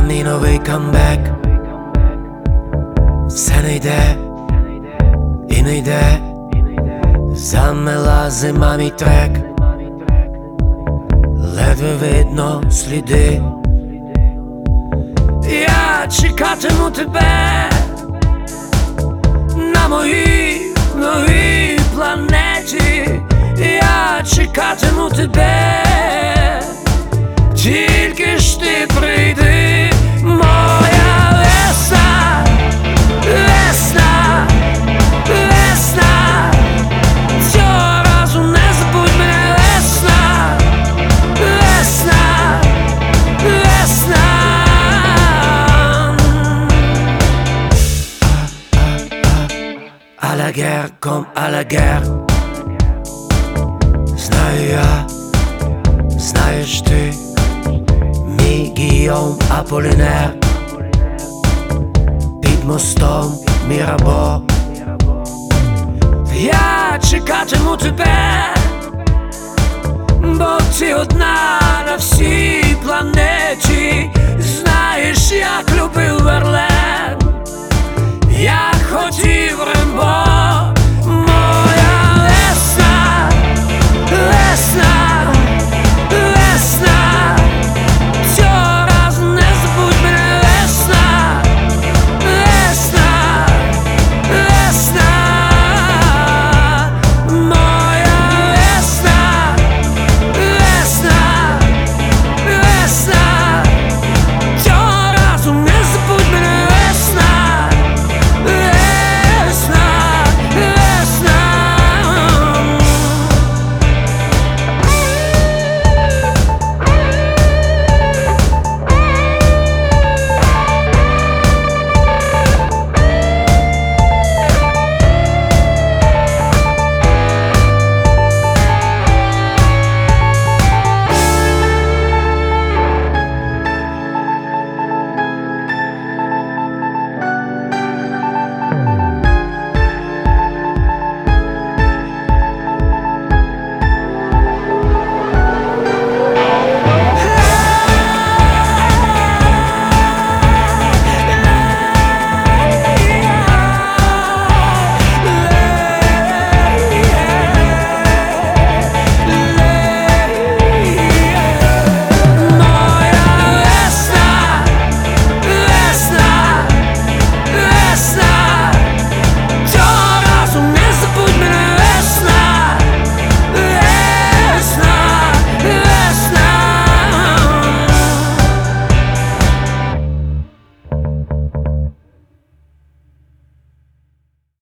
Чеканий новий камбек. Все не йде і не йде. Замела зима мій трек. Ледве видно сліди. Я чекатиму тебе на моїй новій планеті. Я чекатиму тебе, тільки ж ти прийди, моя весна, весна, весна. Цього разу не забудь мене, весна, весна, весна. À la guerre comme à la guerre. Знаю я, знаєш ти, мій Гійом Аполінер. Під мостом Мірабо. Я чекатиму тебе, бо ти одна